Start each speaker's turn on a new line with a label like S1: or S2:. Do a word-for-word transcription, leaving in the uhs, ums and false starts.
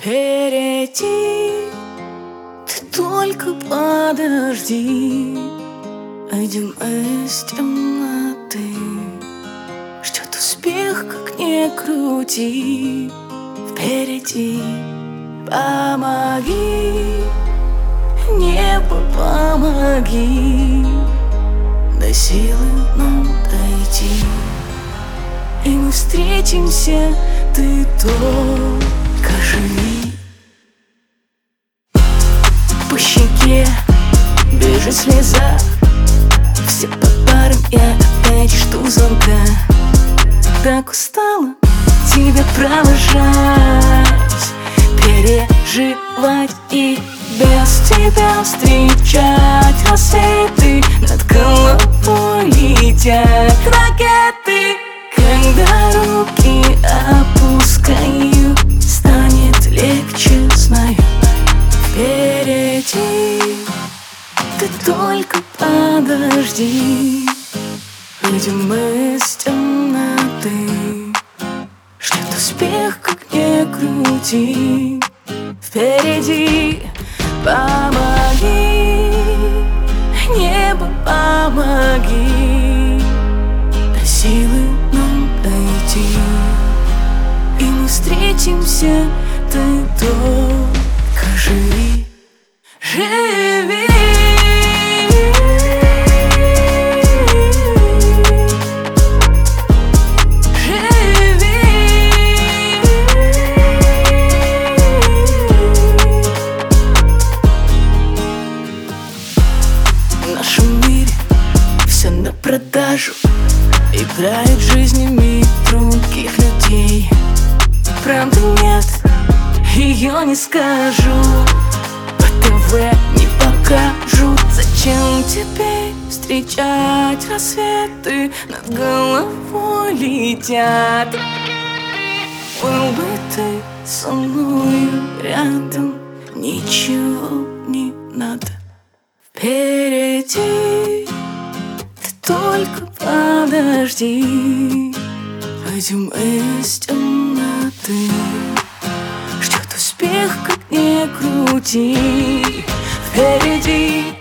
S1: впереди. Ты только подожди, выйдем из темноты. Ждет успех, как ни крути. Впереди помоги, небо, помоги, дай силы нам дойти. И мы встретимся, ты только живи. По щеке бежит слеза, все по парам, я опять жду звонка. Так устала тебя провожать, переживать и без тебя встречать. Рассветы над головой летят ракеты. Когда руки опускаю, станет легче, знаю. Впереди ты только подожди, выйдем из темноты. Ждет успех, как ни крути. Впереди помоги, небо, помоги, дай силы нам дойти. И мы встретимся, ты только живи, живи. В нашем мире все на продажу, играет жизнями других людей. Правды нет, ее не скажу, по ТВ не покажут. Зачем тебе встречать рассветы над головой летят? Был бы ты со мною рядом, ничего не надо. Впереди ты только подожди, выйдем из темноты. Ждет успех, как ни крути. Впереди